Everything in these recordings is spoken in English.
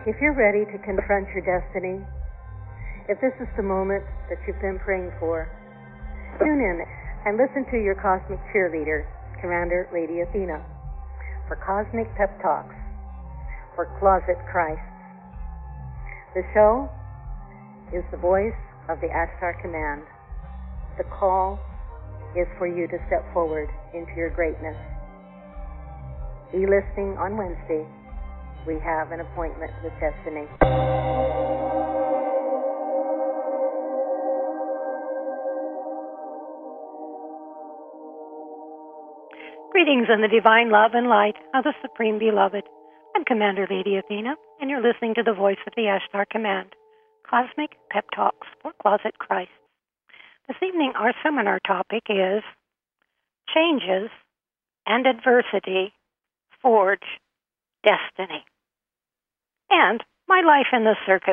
If you're ready to confront your destiny, if this is the moment that you've been praying for, tune in and listen to your cosmic cheerleader, Commander Lady Athena, for Cosmic Pep Talks for Closet Christ. The show is the voice of the Ashtar Command. The call is for you to step forward into your greatness. Be listening on Wednesday. We have an appointment with destiny. Greetings in the divine love and light of the Supreme Beloved. I'm Commander Lady Athena, and you're listening to the voice of the Ashtar Command, Cosmic Pep Talks for Closet Christ. This evening, our seminar topic is Changes and Adversity Forge Destiny. And my life in the circus.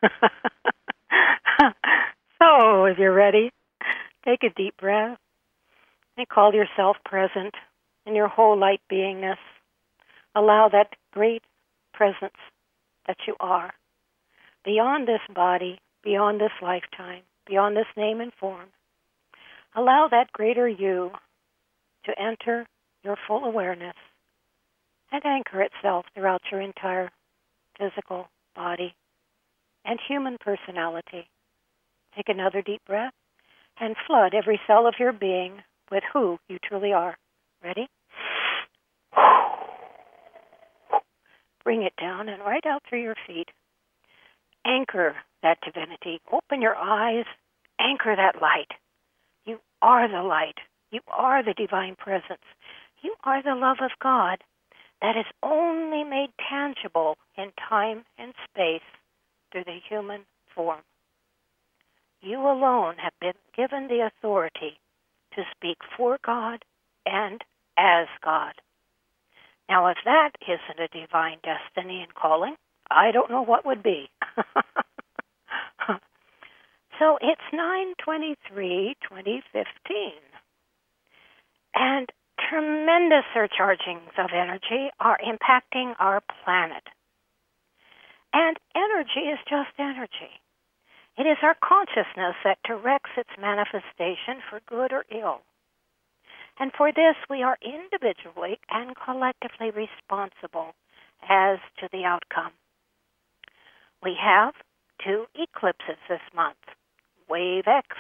So, if you're ready, take a deep breath and call yourself present in your whole light beingness. Allow that great presence that you are, beyond this body, beyond this lifetime, beyond this name and form. Allow that greater you to enter your full awareness and anchor itself throughout your entire physical body and human personality. Take another deep breath and flood every cell of your being with who you truly are. Ready? Bring it down and right out through your feet. Anchor that divinity. Open your eyes. Anchor that light. You are the light. You are the divine presence. You are the love of God that is only made tangible in time and space through the human form. You alone have been given the authority to speak for God and as God. Now, if that isn't a divine destiny and calling, I don't know what would be. So it's 9/23/2015, and tremendous surchargings of energy are impacting our planet. And energy is just energy. It is our consciousness that directs its manifestation for good or ill. And for this, we are individually and collectively responsible as to the outcome. We have 2 eclipses this month, Wave X,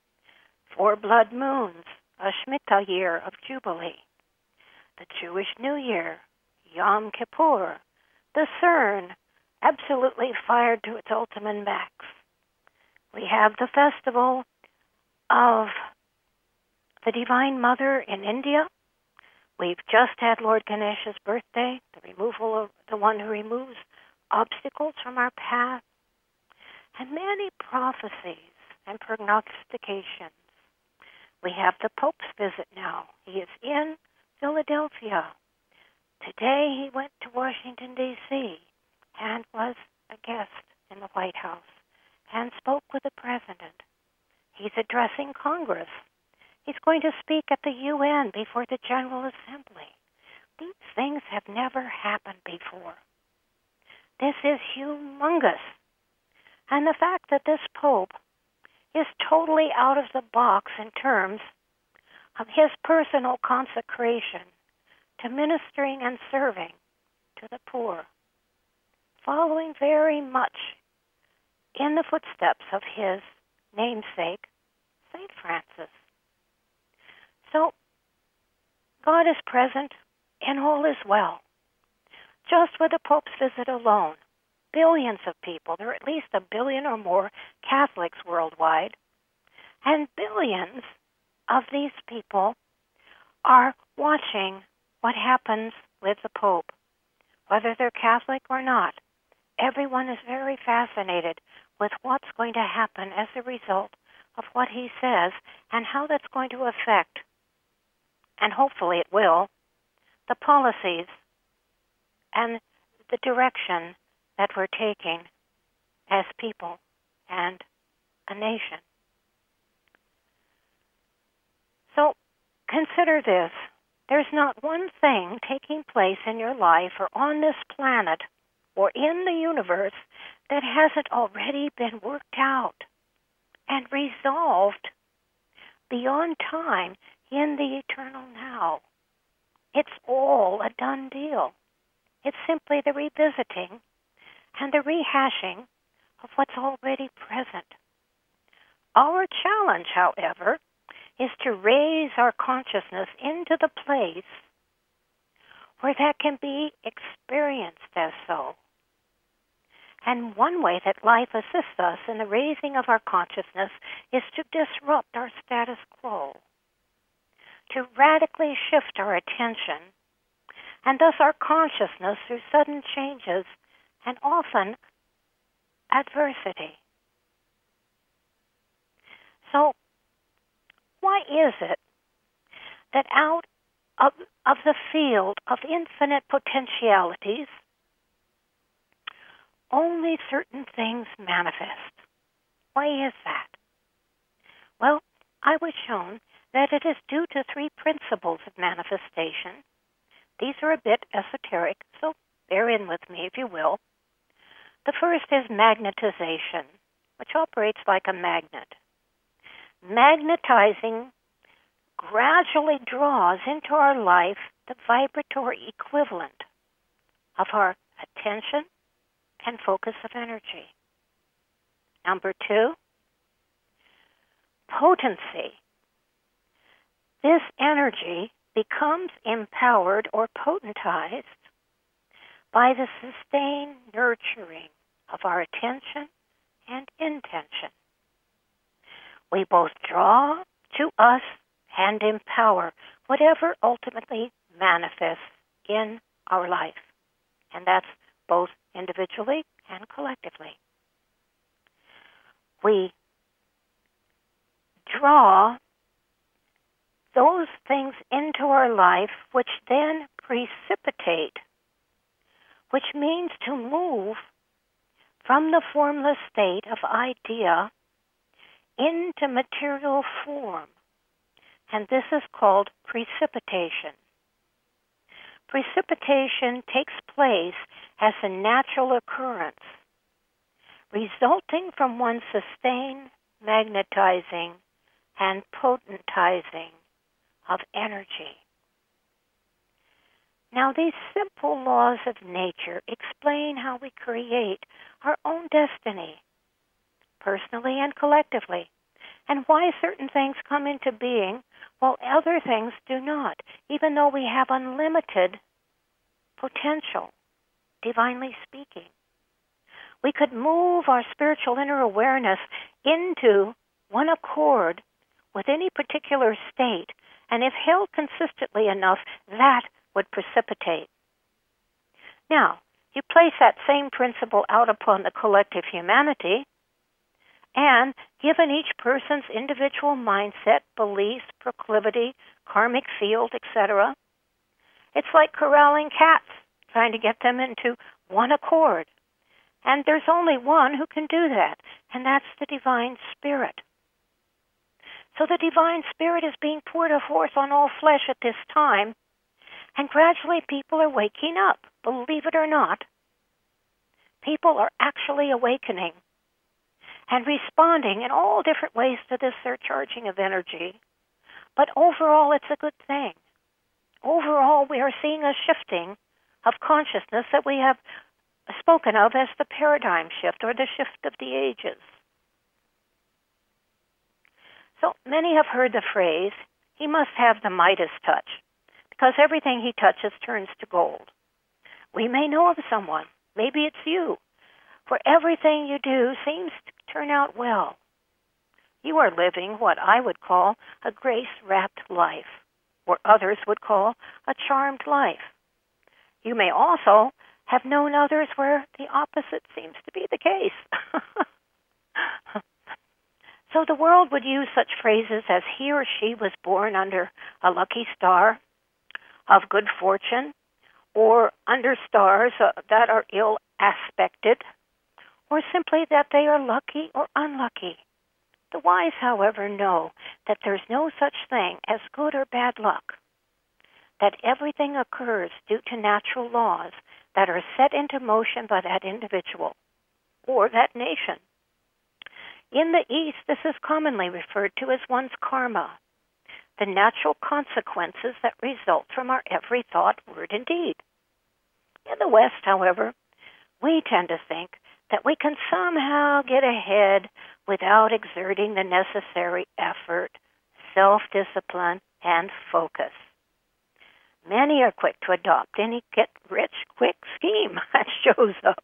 4 blood moons, a Shemitah year of Jubilee, the Jewish New Year, Yom Kippur, the CERN, absolutely fired to its ultimate max. We have the festival of the Divine Mother in India. We've just had Lord Ganesha's birthday, the one who removes obstacles from our path, and many prophecies and prognostications. We have the Pope's visit now. He is in Philadelphia. Today he went to Washington, D.C. and was a guest in the White House and spoke with the President. He's addressing Congress. He's going to speak at the UN before the General Assembly. These things have never happened before. This is humongous. And the fact that this Pope is totally out of the box in terms of his personal consecration to ministering and serving to the poor, following very much in the footsteps of his namesake, St. Francis. So, God is present and all is well. Just with the Pope's visit alone, billions of people, there are at least 1 billion or more Catholics worldwide, and billions of these people are watching what happens with the Pope, whether they're Catholic or not. Everyone is very fascinated with what's going to happen as a result of what he says and how that's going to affect, and hopefully it will, the policies and the direction that we're taking as people and a nation. So consider this. There's not one thing taking place in your life or on this planet or in the universe that hasn't already been worked out and resolved beyond time in the eternal now. It's all a done deal. It's simply the revisiting and the rehashing of what's already present. Our challenge, however, is to raise our consciousness into the place where that can be experienced as so. And one way that life assists us in the raising of our consciousness is to disrupt our status quo, to radically shift our attention, and thus our consciousness through sudden changes and often adversity. So, why is it that out of the field of infinite potentialities, only certain things manifest? Why is that? Well, I was shown that it is due to three principles of manifestation. These are a bit esoteric, so bear in with me if you will. The first is magnetization, which operates like a magnet. Magnetizing gradually draws into our life the vibratory equivalent of our attention and focus of energy. Number two, potency. This energy becomes empowered or potentized by the sustained nurturing of our attention and intention. We both draw to us and empower whatever ultimately manifests in our life. And that's both individually and collectively. We draw those things into our life which then precipitate, which means to move from the formless state of idea into material form. And this is called precipitation. Precipitation takes place as a natural occurrence, resulting from one's sustained magnetizing and potentizing of energy. Now, these simple laws of nature explain how we create our own destiny, personally and collectively, and why certain things come into being while other things do not, even though we have unlimited potential, divinely speaking. We could move our spiritual inner awareness into one accord with any particular state, and if held consistently enough, that would precipitate. Now, you place that same principle out upon the collective humanity, and given each person's individual mindset, beliefs, proclivity, karmic field, etc., it's like corralling cats, trying to get them into one accord. And there's only one who can do that, and that's the Divine Spirit. So the Divine Spirit is being poured forth on all flesh at this time, and gradually people are waking up. Believe it or not, people are actually awakening and responding in all different ways to this surcharging of energy. But overall, it's a good thing. Overall, we are seeing a shifting of consciousness that we have spoken of as the paradigm shift or the shift of the ages. So many have heard the phrase, he must have the Midas touch, because everything he touches turns to gold. We may know of someone, maybe it's you, where everything you do seems to turn out well. You are living what I would call a grace-wrapped life, or others would call a charmed life. You may also have known others where the opposite seems to be the case. So the world would use such phrases as he or she was born under a lucky star of good fortune, or under stars that are ill aspected, or simply that they are lucky or unlucky. The wise, however, know that there's no such thing as good or bad luck, that everything occurs due to natural laws that are set into motion by that individual or that nation. In the East, this is commonly referred to as one's karma, the natural consequences that result from our every thought, word, and deed. In the West, however, we tend to think that we can somehow get ahead without exerting the necessary effort, self-discipline, and focus. Many are quick to adopt any get-rich-quick scheme that shows up,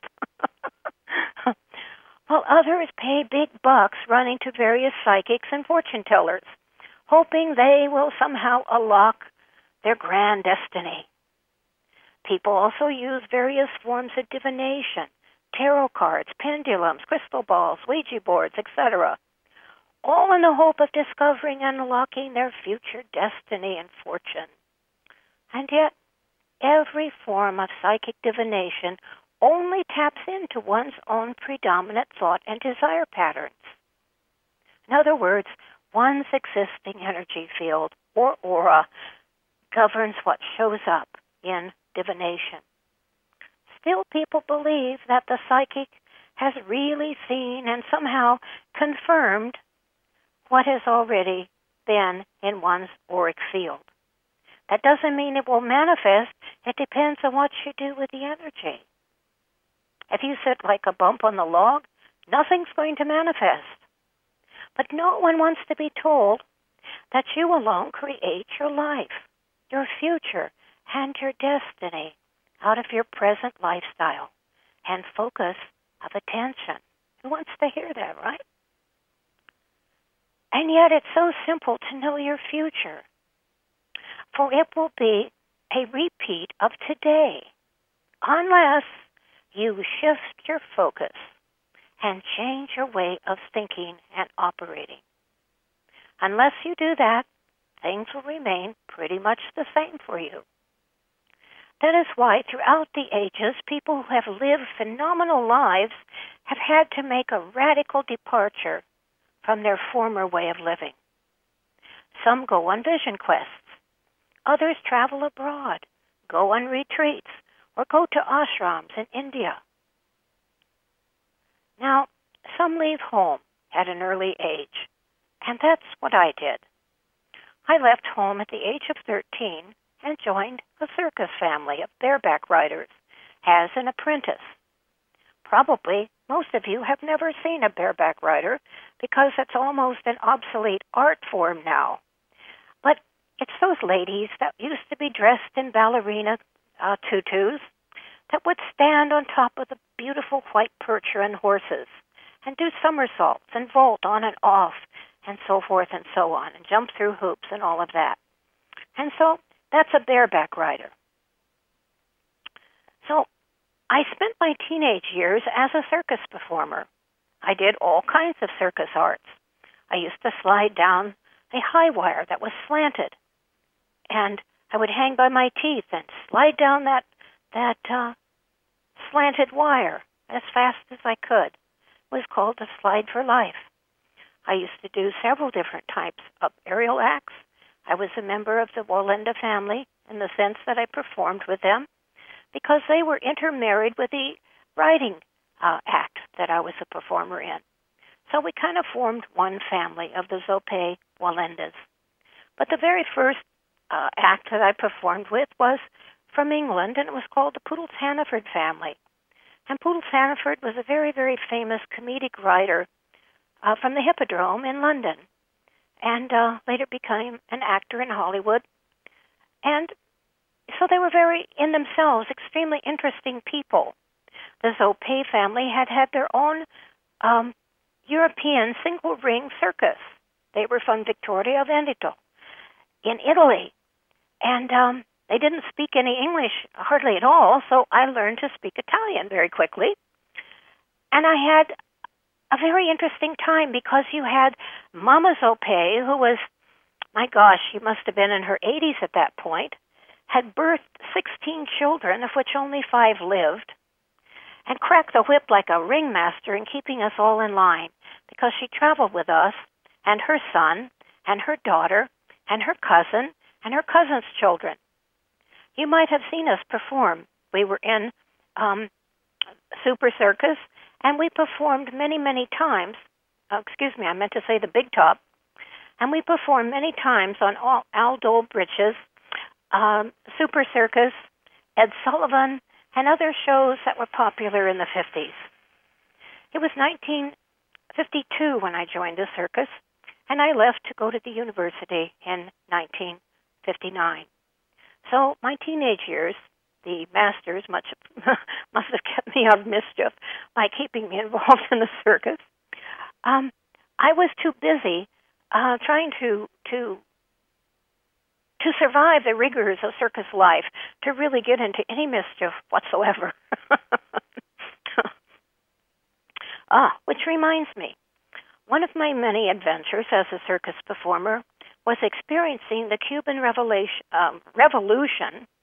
while others pay big bucks running to various psychics and fortune tellers, hoping they will somehow unlock their grand destiny. People also use various forms of divination, tarot cards, pendulums, crystal balls, Ouija boards, etc., all in the hope of discovering and unlocking their future destiny and fortune. And yet, every form of psychic divination only taps into one's own predominant thought and desire patterns. In other words, one's existing energy field or aura governs what shows up in divination. Still, people believe that the psychic has really seen and somehow confirmed what has already been in one's auric field. That doesn't mean it will manifest. It depends on what you do with the energy. If you sit like a bump on the log, nothing's going to manifest. But no one wants to be told that you alone create your life, your future, and your destiny out of your present lifestyle and focus of attention. Who wants to hear that, right? And yet it's so simple to know your future, for it will be a repeat of today, unless you shift your focus and change your way of thinking and operating. Unless you do that, things will remain pretty much the same for you. That is why throughout the ages, people who have lived phenomenal lives have had to make a radical departure from their former way of living. Some go on vision quests. Others travel abroad, go on retreats, or go to ashrams in India. Now, some leave home at an early age, and that's what I did. I left home at the age of 13 and joined a circus family of bareback riders as an apprentice. Probably most of you have never seen a bareback rider because it's almost an obsolete art form now. But it's those ladies that used to be dressed in ballerina tutus that would stand on top of the beautiful white Percheron horses and do somersaults and vault on and off and so forth and so on and jump through hoops and all of that. And so that's a bareback rider. So I spent my teenage years as a circus performer. I did all kinds of circus arts. I used to slide down a high wire that was slanted, and I would hang by my teeth and slide down that slanted wire as fast as I could. It was called the Slide for Life. I used to do several different types of aerial acts. I was a member of the Walenda family in the sense that I performed with them because they were intermarried with the riding act that I was a performer in. So we kind of formed one family of the Zope Walendas. But the very first act that I performed with was from England, and it was called the Poodles Hannaford family. And Poodles Hannaford was a very, very famous comedic writer from the Hippodrome in London, and later became an actor in Hollywood. And so they were very, in themselves, extremely interesting people. The Zope family had their own European single-ring circus. They were from Vittorio Veneto in Italy. And they didn't speak any English hardly at all, so I learned to speak Italian very quickly. And I had a very interesting time because you had Mama Zope, who was, my gosh, she must have been in her 80s at that point, had birthed 16 children, of which only 5 lived, and cracked the whip like a ringmaster in keeping us all in line because she traveled with us and her son and her daughter and her cousin and her cousin's children. You might have seen us perform. We were in Super Circus, and we performed many, many times. I meant to say the Big Top. And we performed many times on Al Dolbrich's Super Circus, Ed Sullivan, and other shows that were popular in the 50s. It was 1952 when I joined the circus, and I left to go to the university in 1959. So my teenage years, the masters must have kept me out of mischief by keeping me involved in the circus. I was too busy trying to survive the rigors of circus life to really get into any mischief whatsoever. Which reminds me, one of my many adventures as a circus performer was experiencing the Cuban Revolution,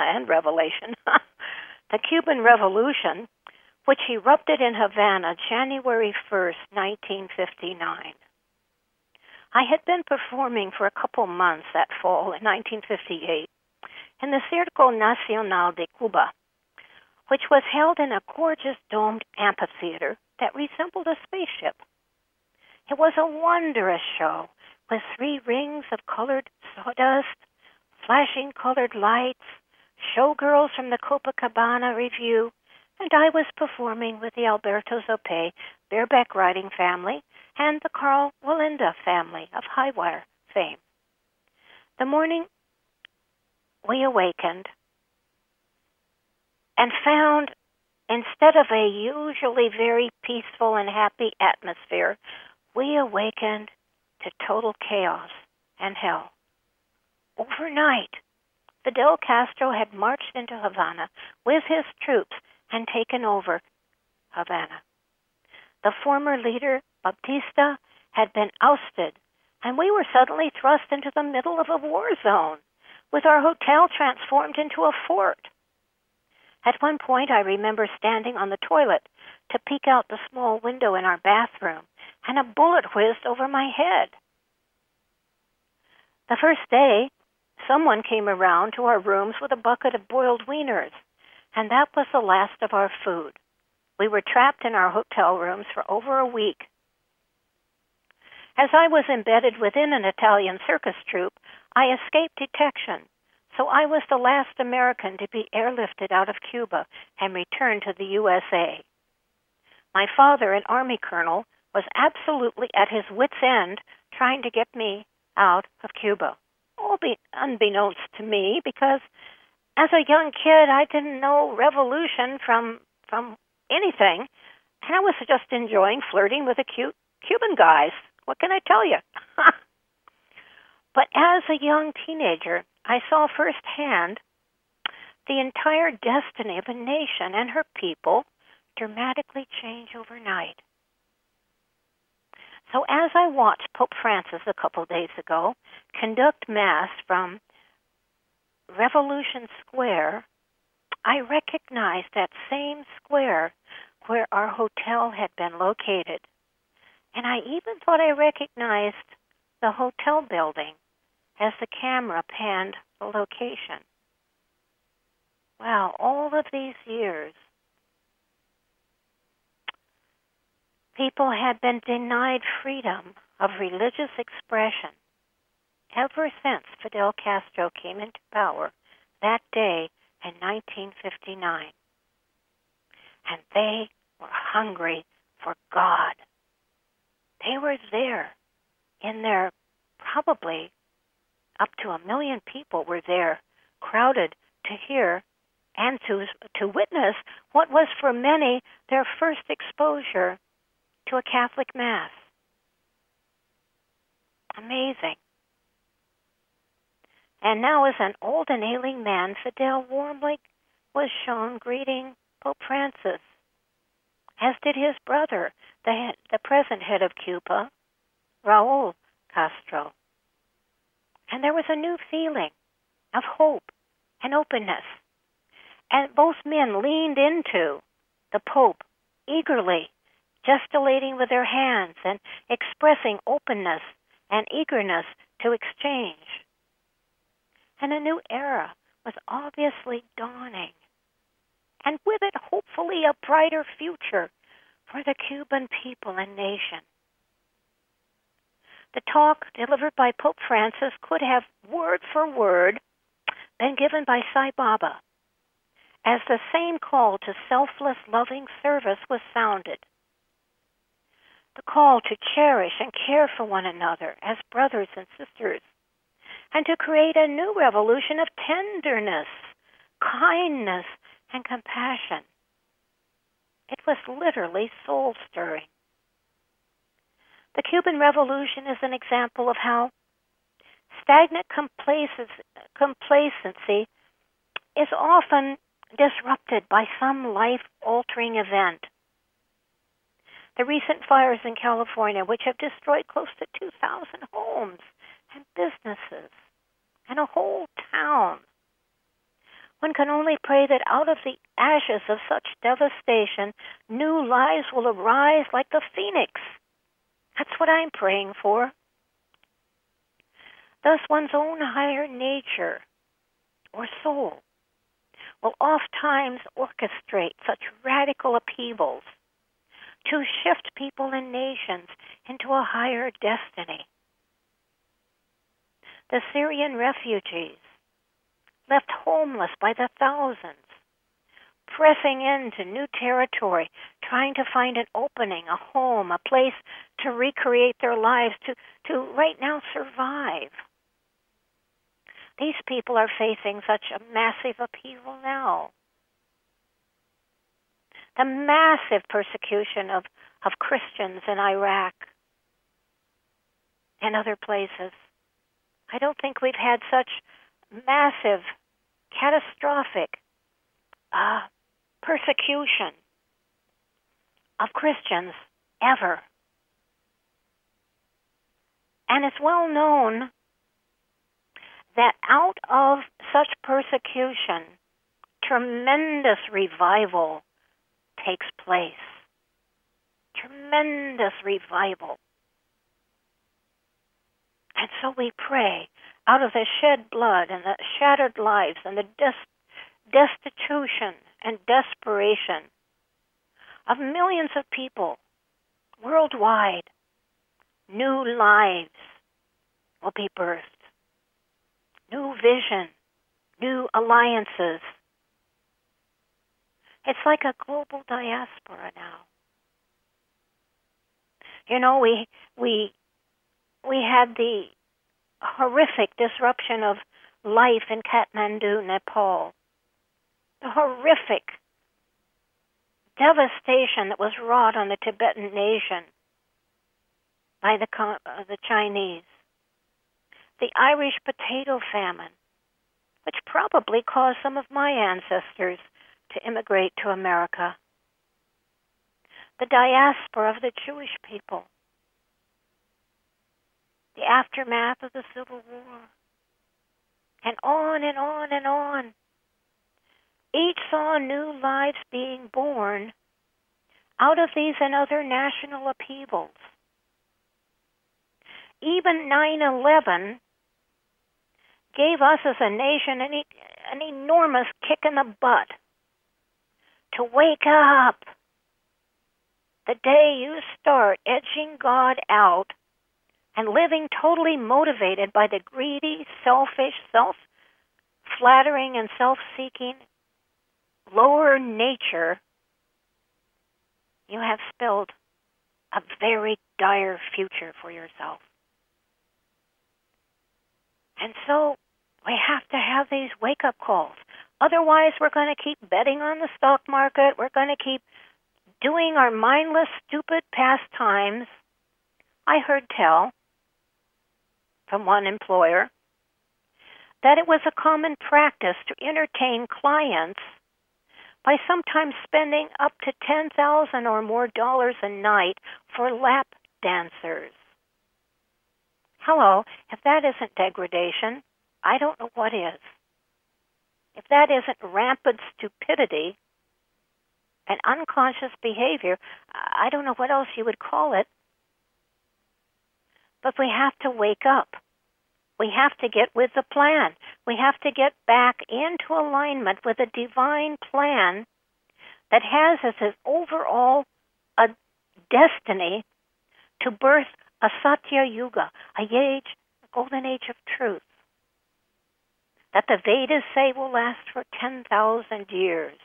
the Cuban Revolution, which erupted in Havana January 1st, 1959. I had been performing for a couple months that fall in 1958 in the Circo Nacional de Cuba, which was held in a gorgeous domed amphitheater that resembled a spaceship. It was a wondrous show with 3 rings of colored sawdust, flashing colored lights, showgirls from the Copacabana Review, and I was performing with the Alberto Zopé bareback riding family and the Carl Walenda family of high wire fame. The morning we awakened and found, instead of a usually very peaceful and happy atmosphere, we awakened to total chaos and hell. Overnight, Fidel Castro had marched into Havana with his troops and taken over Havana. The former leader, Baptista, had been ousted, and we were suddenly thrust into the middle of a war zone, with our hotel transformed into a fort. At one point, I remember standing on the toilet to peek out the small window in our bathroom, and a bullet whizzed over my head. The first day, someone came around to our rooms with a bucket of boiled wieners, and that was the last of our food. We were trapped in our hotel rooms for over a week. As I was embedded within an Italian circus troupe, I escaped detection, so I was the last American to be airlifted out of Cuba and returned to the USA. My father, an Army colonel, was absolutely at his wit's end trying to get me out of Cuba, all unbeknownst to me, because as a young kid, I didn't know revolution from anything, and I was just enjoying flirting with the cute Cuban guys. What can I tell you? But as a young teenager, I saw firsthand the entire destiny of a nation and her people dramatically change overnight. So as I watched Pope Francis a couple days ago conduct Mass from Revolution Square, I recognized that same square where our hotel had been located. And I even thought I recognized the hotel building as the camera panned the location. Wow, all of these years, people had been denied freedom of religious expression ever since Fidel Castro came into power that day in 1959. And they were hungry for God. They were there in their, probably up to 1 million people were there, crowded to hear and to witness what was for many their first exposure to a Catholic Mass. Amazing. And now, as an old and ailing man, Fidel warmly was shown greeting Pope Francis, as did his brother, the present head of Cuba, Raul Castro. And there was a new feeling of hope and openness. And both men leaned into the Pope eagerly, gesticulating with their hands and expressing openness and eagerness to exchange. And a new era was obviously dawning. and with it, hopefully, a brighter future for the Cuban people and nation. The talk delivered by Pope Francis could have, word for word, been given by Sai Baba, as the same call to selfless, loving service was sounded. The call to cherish and care for one another as brothers and sisters, and to create a new revolution of tenderness, kindness, and compassion. It was literally soul-stirring. The Cuban Revolution is an example of how stagnant complacency is often disrupted by some life-altering event. The recent fires in California, which have destroyed close to 2,000 homes and businesses and a whole town. One can only pray that out of the ashes of such devastation, new lives will arise like the phoenix. That's what I'm praying for. Thus, one's own higher nature or soul will oftentimes orchestrate such radical upheavals to shift people and nations into a higher destiny. The Syrian refugees, left homeless by the thousands, pressing into new territory, trying to find an opening, a home, a place to recreate their lives, to right now survive. These people are facing such a massive upheaval now. The massive persecution of Christians in Iraq and other places. I don't think we've had such massive, catastrophic persecution of Christians ever. And it's well known that out of such persecution, tremendous revival takes place. Tremendous revival. And so we pray out of the shed blood and the shattered lives and the destitution and desperation of millions of people worldwide, new lives will be birthed. New vision, new alliances. It's like a global diaspora now. You know, we had the horrific disruption of life in Kathmandu, Nepal. The horrific devastation that was wrought on the Tibetan nation by the Chinese. The Irish potato famine, which probably caused some of my ancestors to immigrate to America. The diaspora of the Jewish people. The aftermath of the Civil War. And on and on and on. Each saw new lives being born out of these and other national upheavals. Even 9/11 gave us as a nation an enormous kick in the butt to wake up. The day you start edging God out and living totally motivated by the greedy, selfish, self-flattering, and self-seeking lower nature, you have spelled a very dire future for yourself. And so we have to have these wake-up calls. Otherwise, we're going to keep betting on the stock market. We're going to keep doing our mindless, stupid pastimes. I heard tell from one employer that it was a common practice to entertain clients by sometimes spending up to $10,000 or more a night for lap dancers. Hello, if that isn't degradation, I don't know what is. If that isn't rampant stupidity and unconscious behavior, I don't know what else you would call it. But we have to wake up. We have to get with the plan. We have to get back into alignment with a divine plan that has as its overall a destiny to birth a Satya Yuga, a golden age of truth, that the Vedas say will last for 10,000 years.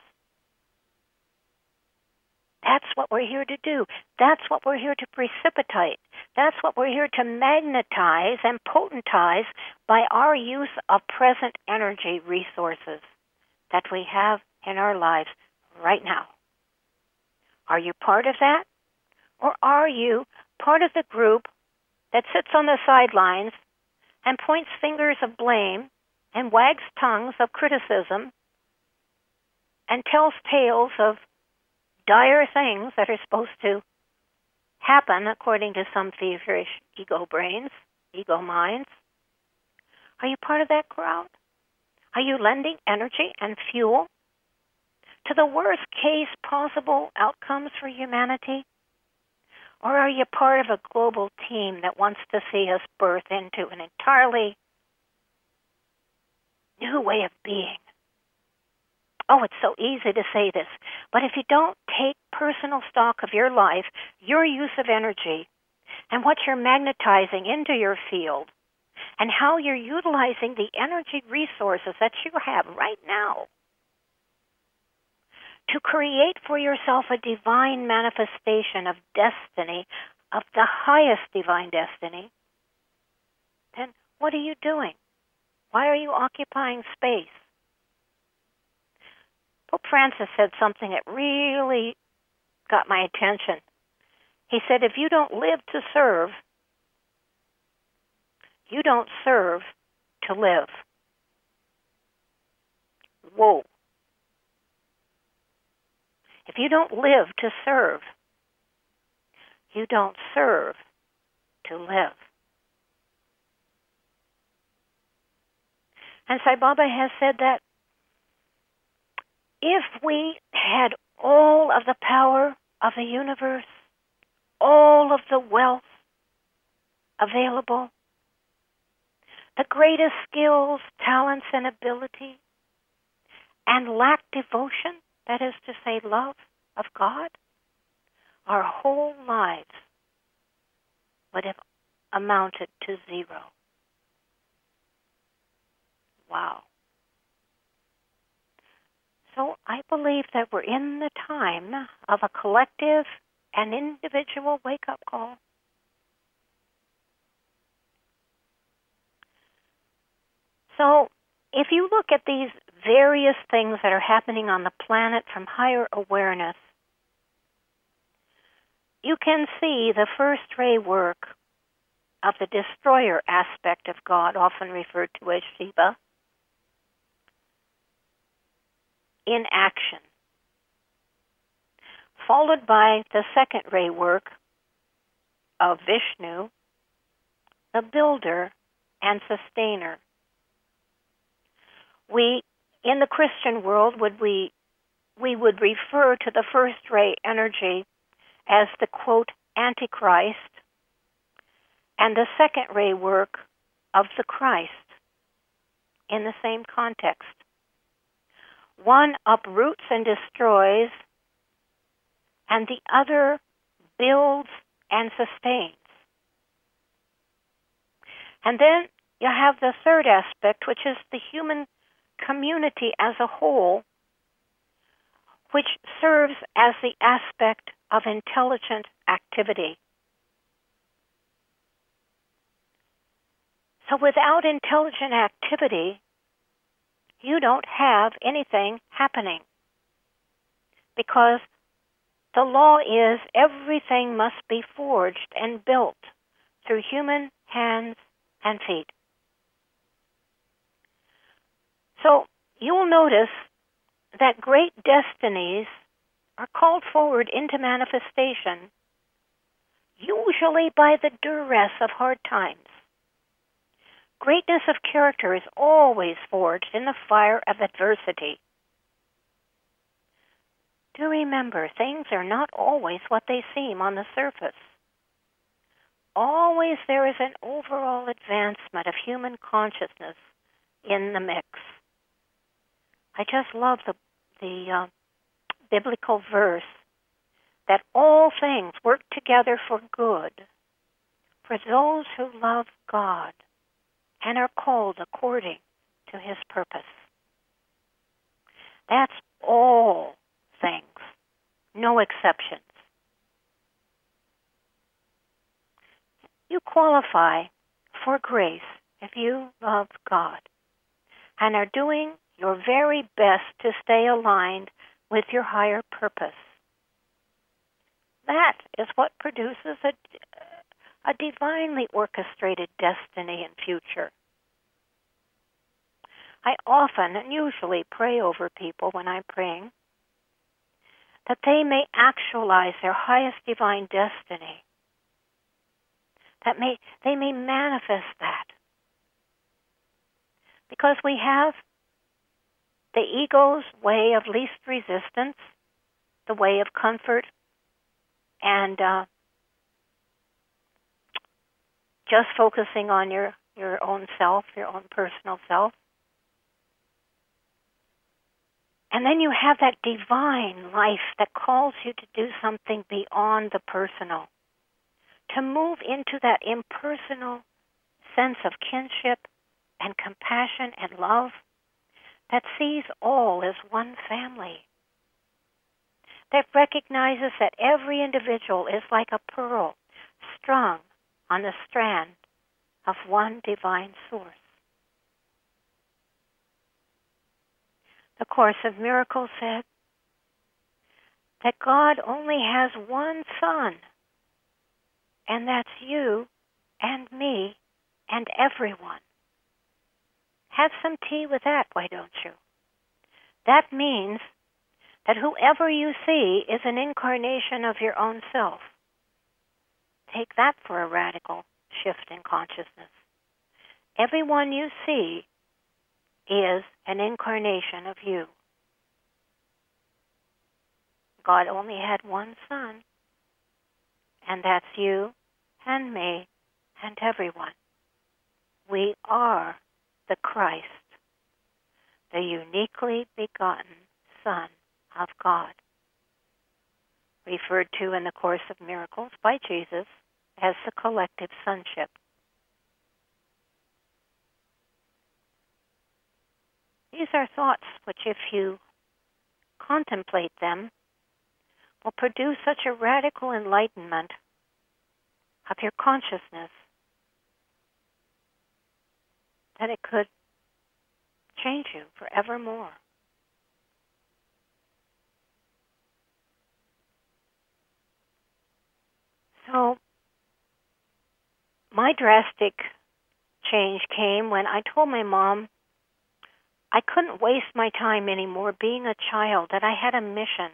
That's what we're here to do. That's what we're here to precipitate. That's what we're here to magnetize and potentize by our use of present energy resources that we have in our lives right now. Are you part of that? Or are you part of the group that sits on the sidelines and points fingers of blame and wags tongues of criticism and tells tales of dire things that are supposed to happen according to some feverish ego brains, ego minds? Are you part of that crowd? Are you lending energy and fuel to the worst case possible outcomes for humanity? Or are you part of a global team that wants to see us birth into an entirely new way of being? Oh, it's so easy to say this, but if you don't take personal stock of your life, your use of energy, and what you're magnetizing into your field, and how you're utilizing the energy resources that you have right now to create for yourself a divine manifestation of destiny, of the highest divine destiny, then what are you doing? Why are you occupying space? Pope Francis said something that really got my attention. He said, if you don't live to serve, you don't serve to live. Whoa. If you don't live to serve, you don't serve to live. And Sai Baba has said that if we had all of the power of the universe, all of the wealth available, the greatest skills, talents, and ability, and lacked devotion, that is to say, love of God, our whole lives would have amounted to zero. Wow. So I believe that we're in the time of a collective and individual wake-up call. So if you look at these various things that are happening on the planet from higher awareness, you can see the first ray work of the destroyer aspect of God, often referred to as Shiva, in action, followed by the second ray work of Vishnu, the builder and sustainer. We, in the Christian world, we would refer to the first ray energy as the, quote, Antichrist, and the second ray work of the Christ in the same context. One uproots and destroys, and the other builds and sustains. And then you have the third aspect, which is the human community as a whole, which serves as the aspect of intelligent activity. So without intelligent activity, you don't have anything happening, because the law is everything must be forged and built through human hands and feet. So you will notice that great destinies are called forward into manifestation, usually by the duress of hard times. Greatness of character is always forged in the fire of adversity. Do remember, things are not always what they seem on the surface. Always there is an overall advancement of human consciousness in the mix. I just love the biblical verse that all things work together for good for those who love God and are called according to His purpose. That's all things, no exceptions. You qualify for grace if you love God and are doing your very best to stay aligned with your higher purpose. That is what produces a divinely orchestrated destiny and future. I often and usually pray over people when I'm praying that they may actualize their highest divine destiny, that they may manifest that. Because we have the ego's way of least resistance, the way of comfort, and just focusing on your own self, your own personal self. And then you have that divine life that calls you to do something beyond the personal, to move into that impersonal sense of kinship and compassion and love that sees all as one family, that recognizes that every individual is like a pearl strung on the strand of one divine source. The Course of Miracles said that God only has one Son, and that's you and me and everyone. Have some tea with that, why don't you? That means that whoever you see is an incarnation of your own self. Take that for a radical shift in consciousness. Everyone you see is an incarnation of you. God only had one Son, and that's you and me and everyone. We are the Christ, the uniquely begotten Son of God, referred to in the Course of Miracles by Jesus as the collective sonship. These are thoughts which, if you contemplate them, will produce such a radical enlightenment of your consciousness that it could change you forevermore. So, my drastic change came when I told my mom I couldn't waste my time anymore being a child, that I had a mission.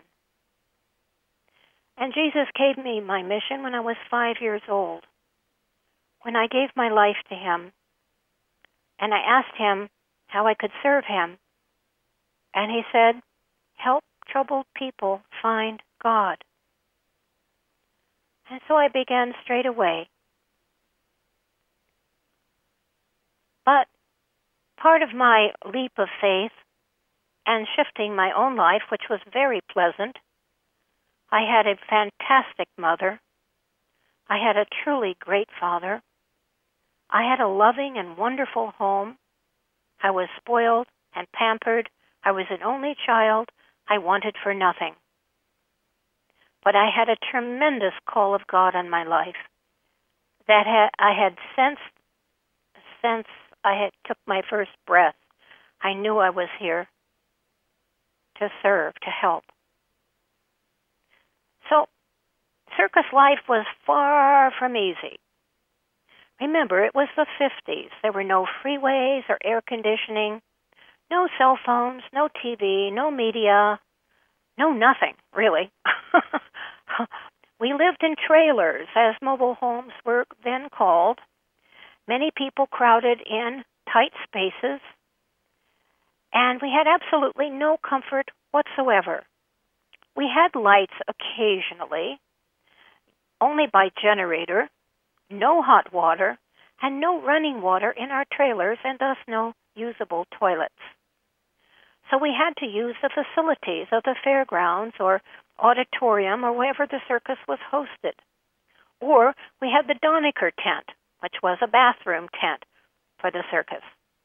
And Jesus gave me my mission when I was 5 years old, when I gave my life to Him. And I asked Him how I could serve Him. And He said, help troubled people find God. And so I began straight away. But part of my leap of faith and shifting my own life, which was very pleasant, I had a fantastic mother. I had a truly great father. I had a loving and wonderful home. I was spoiled and pampered. I was an only child. I wanted for nothing. But I had a tremendous call of God on my life that I had sensed since I had took my first breath. I knew I was here to serve, to help. So, circus life was far from easy. Remember, it was the 50s. There were no freeways or air conditioning, no cell phones, no TV, no media, no nothing, really. We lived in trailers, as mobile homes were then called. Many people crowded in tight spaces, and we had absolutely no comfort whatsoever. We had lights occasionally, only by generator, no hot water, and no running water in our trailers, and thus no usable toilets. So we had to use the facilities of the fairgrounds or auditorium or wherever the circus was hosted. Or we had the Donneker tent, which was a bathroom tent for the circus.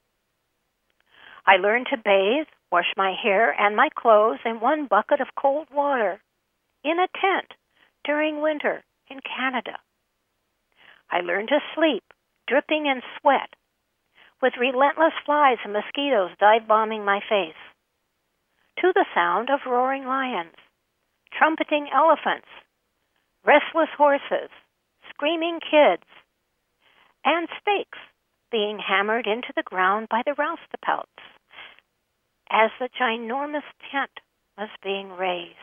I learned to bathe, wash my hair and my clothes in one bucket of cold water in a tent during winter in Canada. I learned to sleep, dripping in sweat, with relentless flies and mosquitoes dive-bombing my face, to the sound of roaring lions, trumpeting elephants, restless horses, screaming kids, and stakes being hammered into the ground by the roustabouts as the ginormous tent was being raised.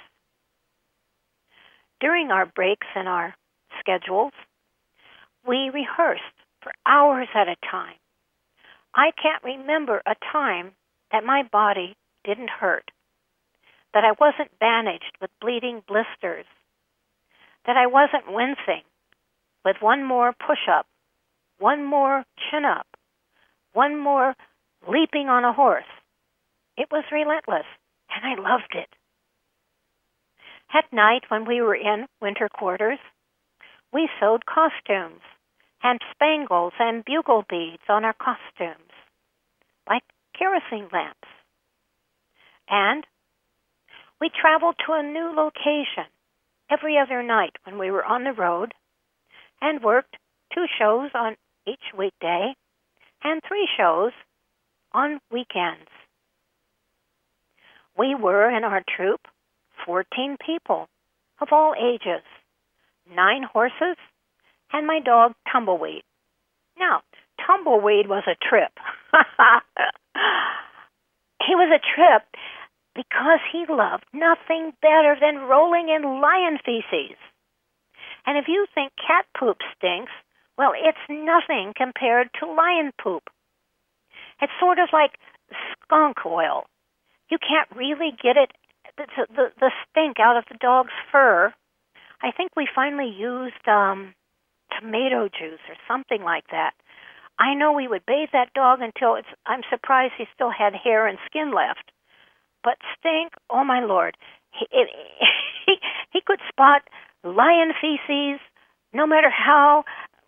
During our breaks in our schedules, we rehearsed for hours at a time. I can't remember a time that my body didn't hurt, that I wasn't bandaged with bleeding blisters, that I wasn't wincing with one more push-up, one more chin-up, one more leaping on a horse. It was relentless, and I loved it. At night, when we were in winter quarters, we sewed costumes and spangles and bugle beads on our costumes, like kerosene lamps. And we traveled to a new location every other night when we were on the road and worked 2 shows on each weekday and 3 shows on weekends. We were, in our troupe, 14 people of all ages, 9 horses, and my dog, Tumbleweed. Now, Tumbleweed was a trip. He was a trip because he loved nothing better than rolling in lion feces. And if you think cat poop stinks, well, it's nothing compared to lion poop. It's sort of like skunk oil. You can't really get it, the stink out of the dog's fur. I think we finally used tomato juice or something like that. I know we would bathe that dog until I'm surprised he still had hair and skin left. But stink, oh my Lord, he could spot lion feces no matter how,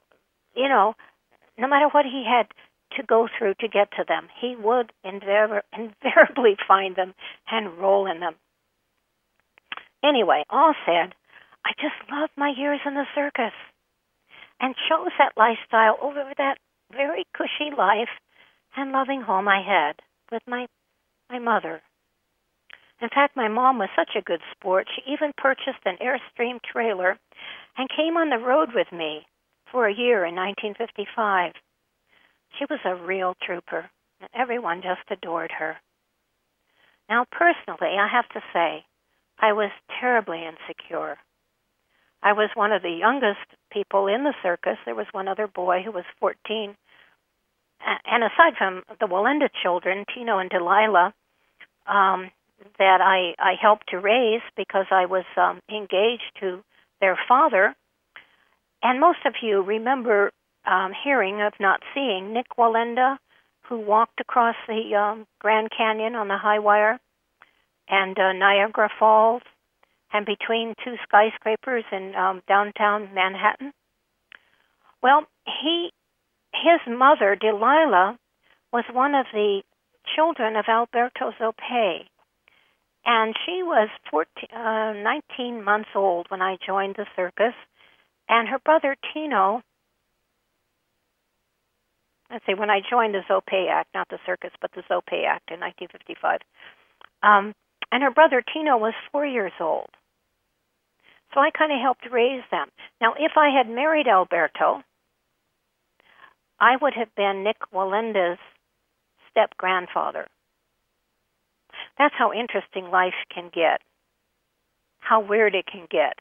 no matter what he had to go through to get to them. He would invariably find them and roll in them. Anyway, all said, I just loved my years in the circus and chose that lifestyle over that very cushy life and loving home I had with my mother. In fact, my mom was such a good sport, she even purchased an Airstream trailer and came on the road with me for a year in 1955. She was a real trooper, and everyone just adored her. Now, personally, I have to say, I was terribly insecure. I was one of the youngest people in the circus. There was one other boy who was 14. And aside from the Walenda children, Tino and Delilah, that I helped to raise because I was engaged to their father. And most of you remember hearing, if not seeing, Nick Walenda, who walked across the Grand Canyon on the high wire, and Niagara Falls, and between 2 skyscrapers in downtown Manhattan. Well, his mother, Delilah, was one of the children of Alberto Zopay, and she was 19 months old when I joined the circus, and her brother Tino, when I joined the Zopay Act, not the circus, but the Zopay Act in 1955, and her brother Tino was 4 years old. So I kind of helped raise them. Now, if I had married Alberto, I would have been Nick Walenda's step-grandfather. That's how interesting life can get, how weird it can get.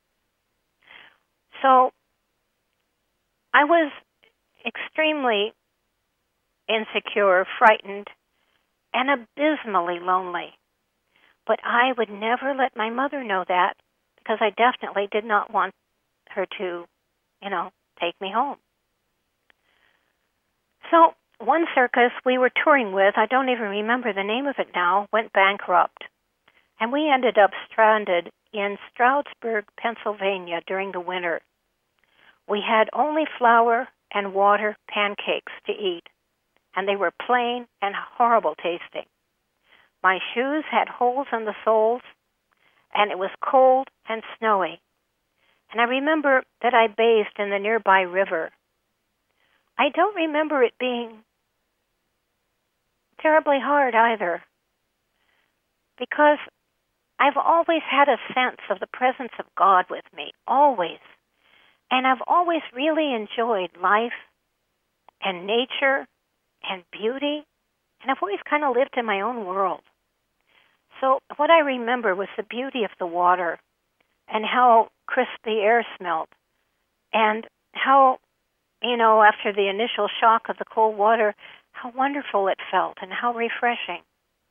So I was extremely insecure, frightened, and abysmally lonely. But I would never let my mother know that because I definitely did not want her to, take me home. So one circus we were touring with, I don't even remember the name of it now, went bankrupt. And we ended up stranded in Stroudsburg, Pennsylvania during the winter. We had only flour and water pancakes to eat, and they were plain and horrible tasting. My shoes had holes in the soles, and it was cold and snowy. And I remember that I bathed in the nearby river. I don't remember it being terribly hard either, because I've always had a sense of the presence of God with me, always. And I've always really enjoyed life and nature and beauty, and I've always kind of lived in my own world. So what I remember was the beauty of the water and how crisp the air smelled, and how, after the initial shock of the cold water, how wonderful it felt and how refreshing.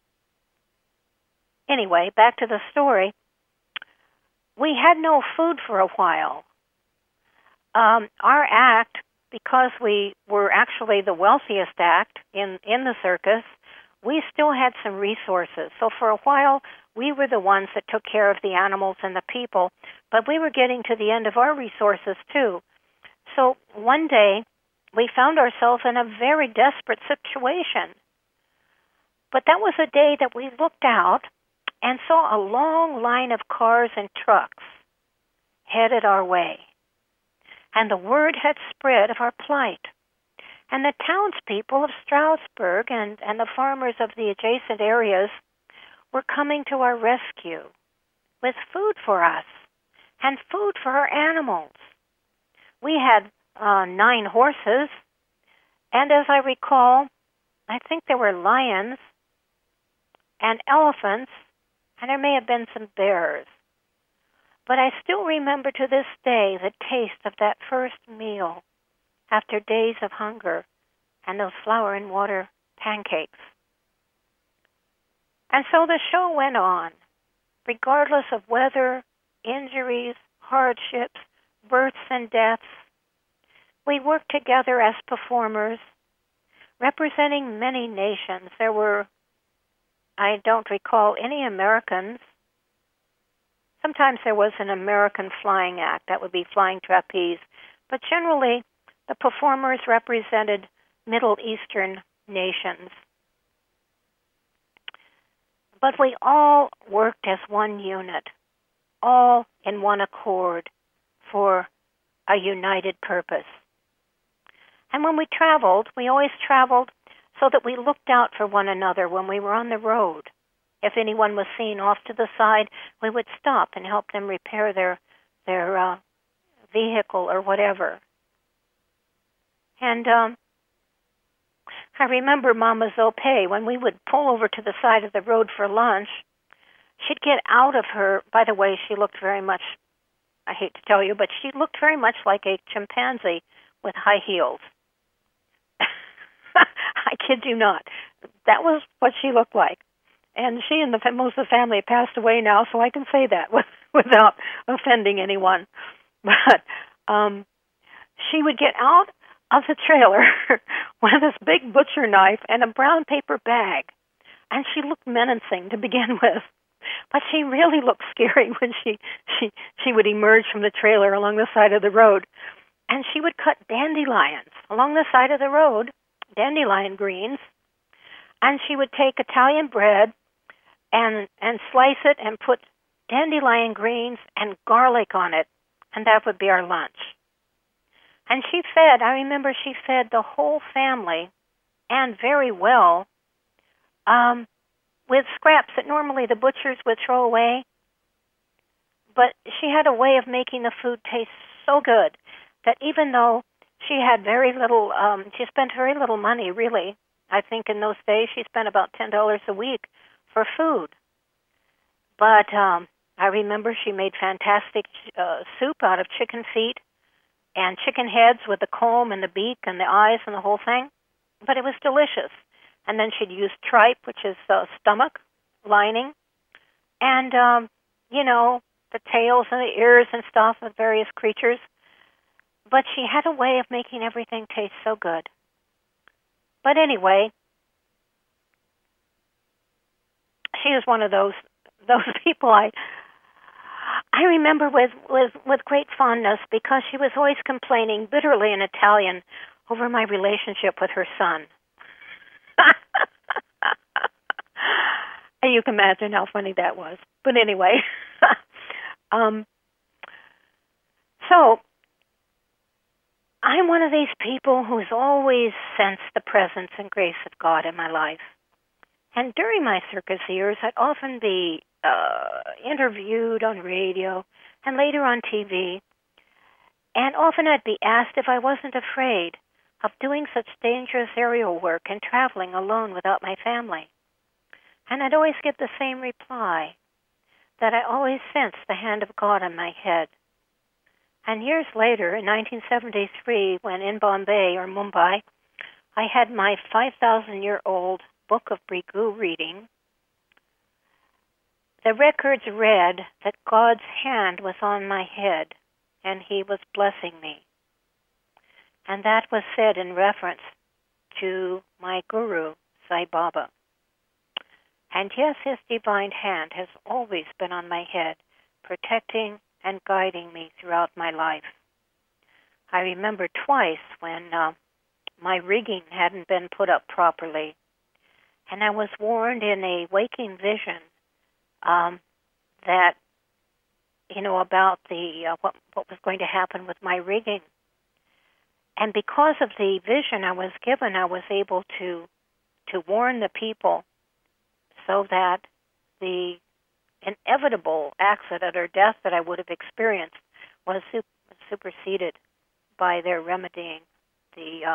Anyway, back to the story. We had no food for a while. Our act, because we were actually the wealthiest act in the circus, we still had some resources. So for a while, we were the ones that took care of the animals and the people, but we were getting to the end of our resources too. So one day, we found ourselves in a very desperate situation. But that was a day that we looked out and saw a long line of cars and trucks headed our way. And the word had spread of our plight. And the townspeople of Stroudsburg and the farmers of the adjacent areas were coming to our rescue with food for us and food for our animals. We had 9 horses, and as I recall, I think there were lions and elephants, and there may have been some bears. But I still remember to this day the taste of that first meal after days of hunger and those flour and water pancakes. And so the show went on, regardless of weather, injuries, hardships, births and deaths. We worked together as performers, representing many nations. There were, I don't recall any Americans. Sometimes there was an American flying act, that would be flying trapeze, but generally the performers represented Middle Eastern nations. But we all worked as one unit, all in one accord for a united purpose. And when we traveled, we always traveled so that we looked out for one another when we were on the road. If anyone was seen off to the side, we would stop and help them repair their vehicle or whatever. And I remember Mama Zope, when we would pull over to the side of the road for lunch, she'd get out of her, by the way, she looked very much, I hate to tell you, but she looked very much like a chimpanzee with high heels. I kid you not. That was what she looked like. And she and most of the family passed away now, so I can say that without offending anyone. But she would get out of the trailer with this big butcher knife and a brown paper bag. And she looked menacing to begin with. But she really looked scary when she would emerge from the trailer along the side of the road. And she would cut dandelions along the side of the road, dandelion greens. And she would take Italian bread and slice it and put dandelion greens and garlic on it. And that would be our lunch. And I remember she fed the whole family, and very well, with scraps that normally the butchers would throw away. But she had a way of making the food taste so good that even though she had very little, she spent very little money, really. I think in those days she spent about $10 a week for food. But I remember she made fantastic soup out of chicken feet and chicken heads with the comb and the beak and the eyes and the whole thing. But it was delicious. And then she'd use tripe, which is stomach lining, and, the tails and the ears and stuff of various creatures. But she had a way of making everything taste so good. But anyway, she is one of those people I remember with great fondness, because she was always complaining bitterly in Italian over my relationship with her son. And you can imagine how funny that was. But anyway, so I'm one of these people who's always sensed the presence and grace of God in my life. And during my circus years, I'd often be interviewed on radio and later on TV. And often I'd be asked if I wasn't afraid of doing such dangerous aerial work and traveling alone without my family. And I'd always get the same reply, that I always sensed the hand of God on my head. And years later, in 1973, when in Bombay or Mumbai, I had my 5,000-year-old Book of Brigu reading, the records read that God's hand was on my head and He was blessing me. And that was said in reference to my guru, Sai Baba. And yes, His divine hand has always been on my head, protecting and guiding me throughout my life. I remember twice when my rigging hadn't been put up properly, and I was warned in a waking vision that, about the what was going to happen with my rigging. And because of the vision I was given, I was able to warn the people so that the inevitable accident or death that I would have experienced was superseded by their remedying the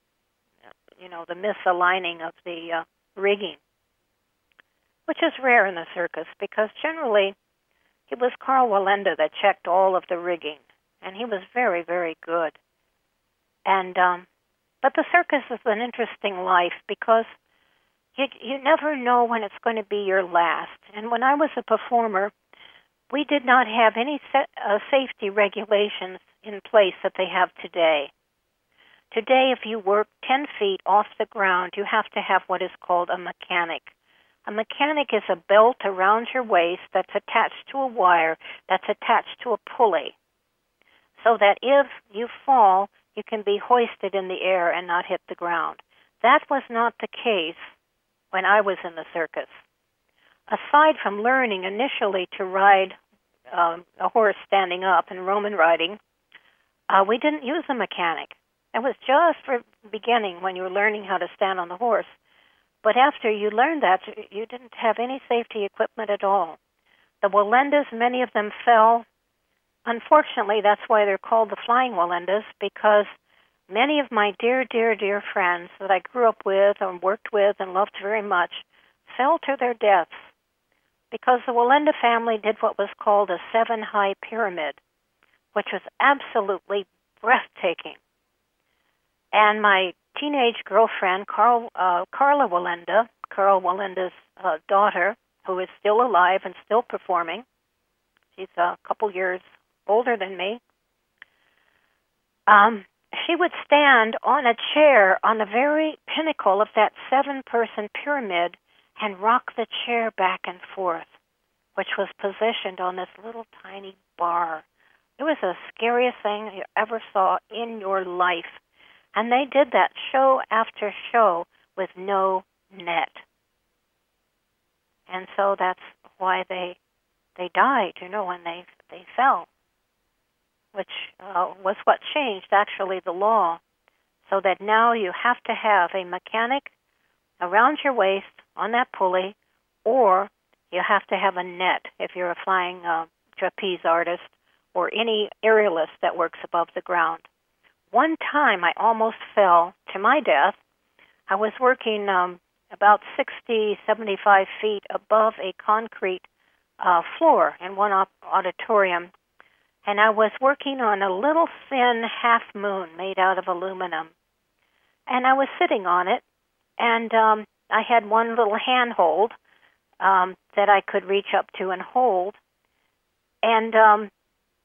misaligning of the rigging, which is rare in the circus, because generally it was Carl Wallenda that checked all of the rigging, and he was very, very good. And but the circus is an interesting life, because you never know when it's going to be your last. And when I was a performer, we did not have any safety regulations in place that they have today. Today, if you work 10 feet off the ground, you have to have what is called a mechanic. A mechanic is a belt around your waist that's attached to a wire that's attached to a pulley, so that if you fall, you can be hoisted in the air and not hit the ground. That was not the case when I was in the circus. Aside from learning initially to ride a horse standing up in Roman riding, we didn't use a mechanic. It was just for beginning, when you were learning how to stand on the horse. But after you learned that, you didn't have any safety equipment at all. The Wallendas, many of them fell. Unfortunately, that's why they're called the Flying Wallendas, because many of my dear, dear, dear friends that I grew up with and worked with and loved very much fell to their deaths, because the Wallenda family did what was called a 7-high pyramid, which was absolutely breathtaking. And my teenage girlfriend, Carla Wallenda, Carl Wallenda's daughter, who is still alive and still performing, she's a couple years older than me, she would stand on a chair on the very pinnacle of that 7-person pyramid and rock the chair back and forth, which was positioned on this little tiny bar. It was the scariest thing you ever saw in your life. And they did that show after show with no net. And so that's why they died, when they fell, which was what changed, actually, the law, so that now you have to have a mechanic around your waist on that pulley, or you have to have a net if you're a flying trapeze artist or any aerialist that works above the ground. One time I almost fell to my death. I was working about 60, 75 feet above a concrete floor in one auditorium, and I was working on a little thin half moon made out of aluminum. And I was sitting on it, and I had one little handhold that I could reach up to and hold. And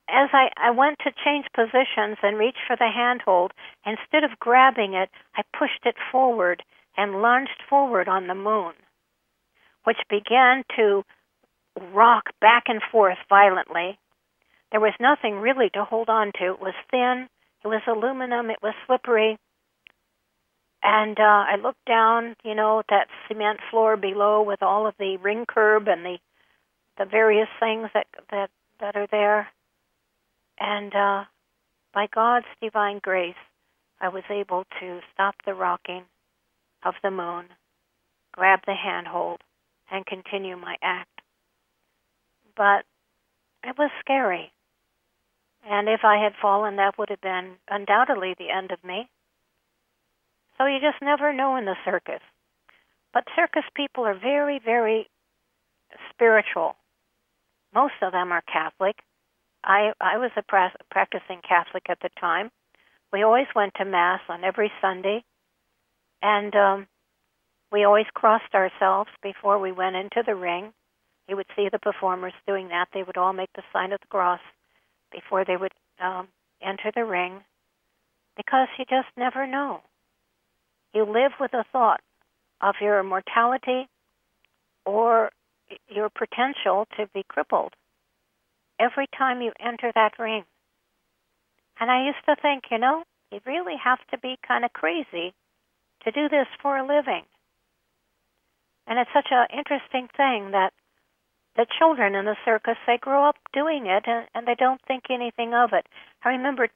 as I went to change positions and reach for the handhold, instead of grabbing it, I pushed it forward and lunged forward on the moon, which began to rock back and forth violently. There was nothing really to hold on to. It was thin, it was aluminum, it was slippery. And I looked down, that cement floor below with all of the ring curb and the various things that are there. And by God's divine grace, I was able to stop the rocking of the moon, grab the handhold, and continue my act. But it was scary. And if I had fallen, that would have been undoubtedly the end of me. So you just never know in the circus. But circus people are very, very spiritual. Most of them are Catholic. I was a practicing Catholic at the time. We always went to Mass on every Sunday. And we always crossed ourselves before we went into the ring. You would see the performers doing that. They would all make the sign of the cross before they would enter the ring, because you just never know. You live with the thought of your mortality or your potential to be crippled every time you enter that ring. And I used to think, you really have to be kind of crazy to do this for a living. And it's such an interesting thing that the children in the circus, they grow up doing it, and they don't think anything of it. I remember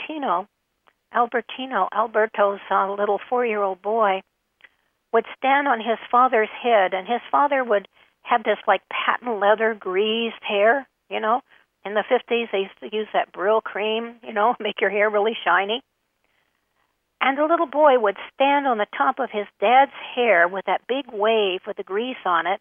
Alberto's little 4-year-old boy, would stand on his father's head, and his father would have this patent leather greased hair, In the 50s, they used to use that Brill cream, make your hair really shiny. And the little boy would stand on the top of his dad's hair with that big wave with the grease on it,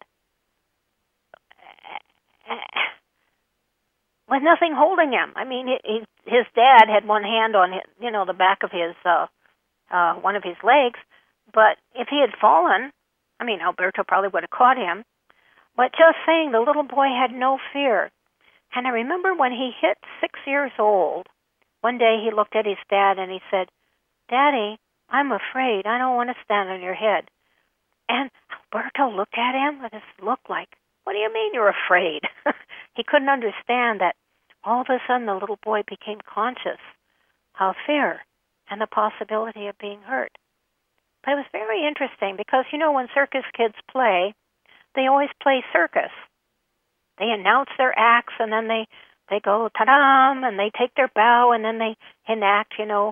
with nothing holding him. I mean, his dad had one hand on his, the back of his one of his legs, but if he had fallen, Alberto probably would have caught him. But just saying, the little boy had no fear. And I remember when he hit 6 years old, one day he looked at his dad and he said, "Daddy, I'm afraid. I don't want to stand on your head." And Alberto looked at him with this look like, "What do you mean you're afraid?" He couldn't understand that all of a sudden the little boy became conscious of fear and the possibility of being hurt. But it was very interesting because, when circus kids play, they always play circus. They announce their acts, and then they go ta-dam, and they take their bow, and then they enact,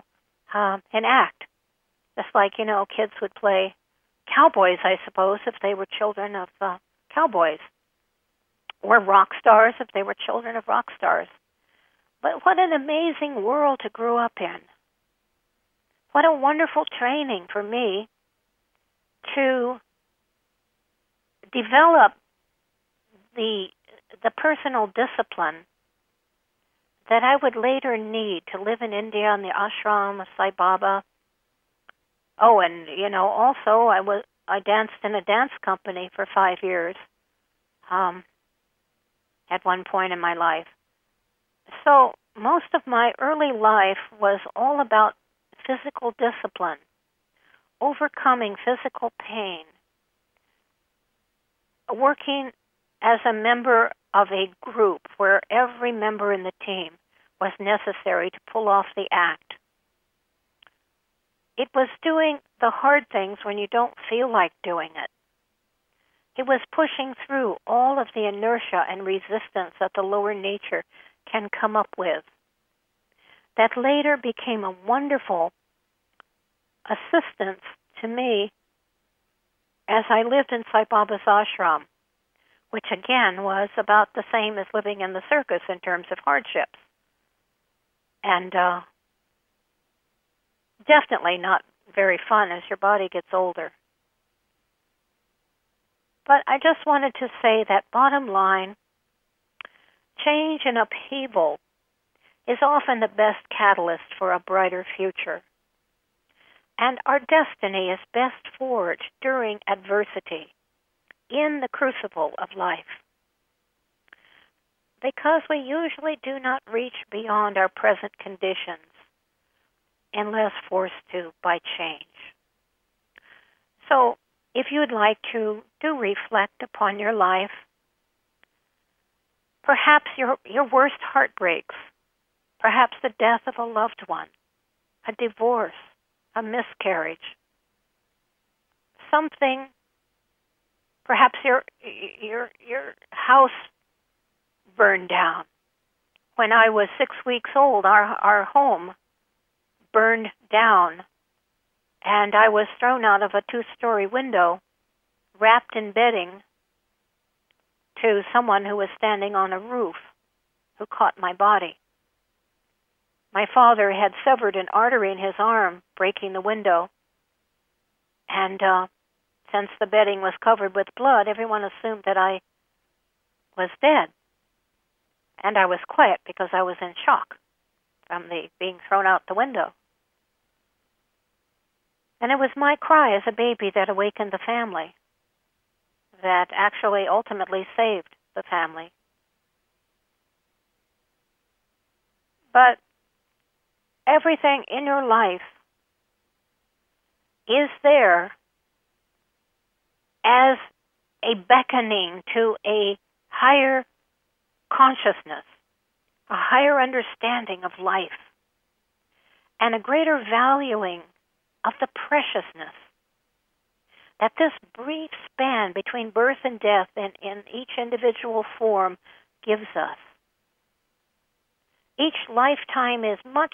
Just like, kids would play cowboys, I suppose, if they were children of cowboys, or rock stars if they were children of rock stars. But what an amazing world to grow up in. What a wonderful training for me to develop the personal discipline that I would later need to live in India in the ashram of Sai Baba. Oh, and, also I danced in a dance company for 5 years at one point in my life. So most of my early life was all about physical discipline, overcoming physical pain, working as a member of a group where every member in the team was necessary to pull off the act. It was doing the hard things when you don't feel like doing it. It was pushing through all of the inertia and resistance that the lower nature can come up with. That later became a wonderful assistance to me as I lived in Sai Baba's ashram, which again was about the same as living in the circus in terms of hardships. And definitely not very fun as your body gets older. But I just wanted to say that bottom line, change and upheaval is often the best catalyst for a brighter future. And our destiny is best forged during adversity, in the crucible of life. because we usually do not reach beyond our present conditions unless forced to by change. So, if you would like to do reflect upon your life, perhaps your worst heartbreaks, perhaps the death of a loved one, a divorce, a miscarriage, something, perhaps your house burned down. When I was 6 weeks old, our home burned down, and I was thrown out of a 2-story window, wrapped in bedding, to someone who was standing on a roof who caught my body. My father had severed an artery in his arm, breaking the window, and since the bedding was covered with blood, everyone assumed that I was dead. And I was quiet because I was in shock from the being thrown out the window. And it was my cry as a baby that awakened the family, that actually ultimately saved the family. But everything in your life is there as a beckoning to a higher consciousness, a higher understanding of life, and a greater valuing of the preciousness that this brief span between birth and death in each individual form gives us. Each lifetime is much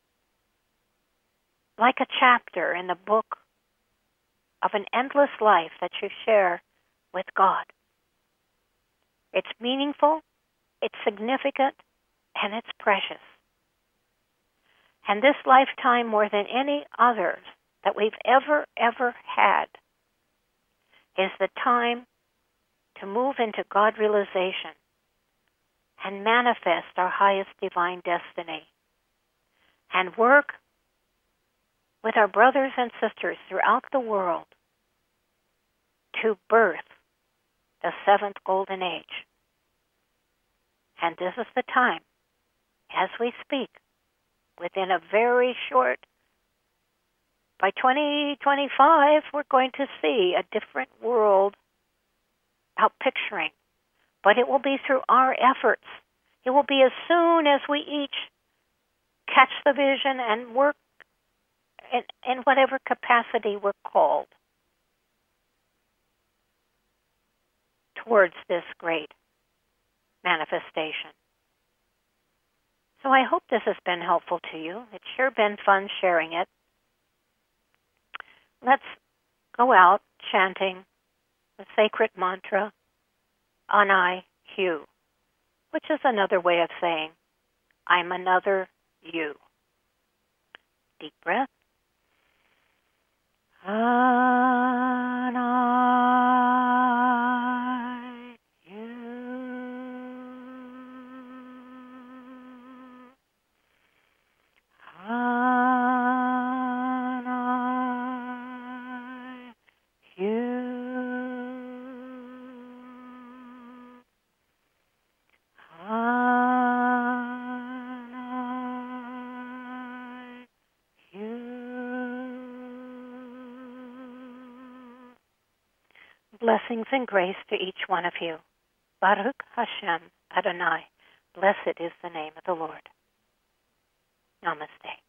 like a chapter in the book of an endless life that you share with God. It's meaningful, it's significant, and it's precious. And this lifetime, more than any others that we've ever had, is the time to move into God realization and manifest our highest divine destiny and work with our brothers and sisters throughout the world to birth the 7th golden age. And this is the time, as we speak, within a very short, by 2025, we're going to see a different world out picturing. But it will be through our efforts. It will be as soon as we each catch the vision and work in whatever capacity we're called towards this great manifestation. So I hope this has been helpful to you. It's sure been fun sharing it. Let's go out chanting the sacred mantra, Anai Hu, which is another way of saying, I'm another you. Deep breath. Anai Hu. Anai Hu. Anai Hu. Blessings and grace to each one of you. Baruch Hashem Adonai. Blessed is the name of the Lord. Namaste.